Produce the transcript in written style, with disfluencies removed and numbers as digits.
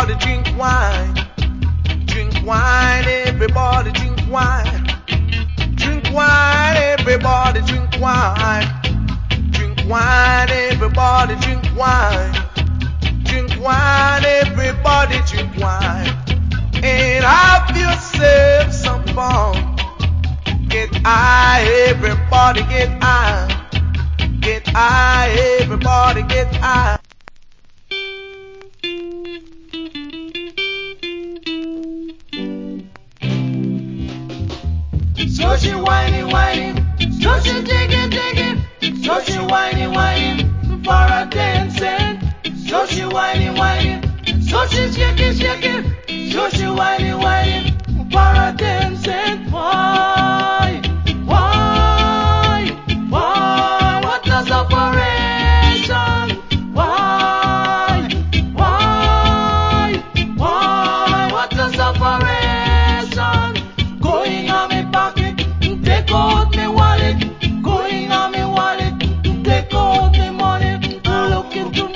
everybody drink wine. Drink wine, everybody drink wine. Drink wine, everybody drink wine. Drink wine, everybody drink wine.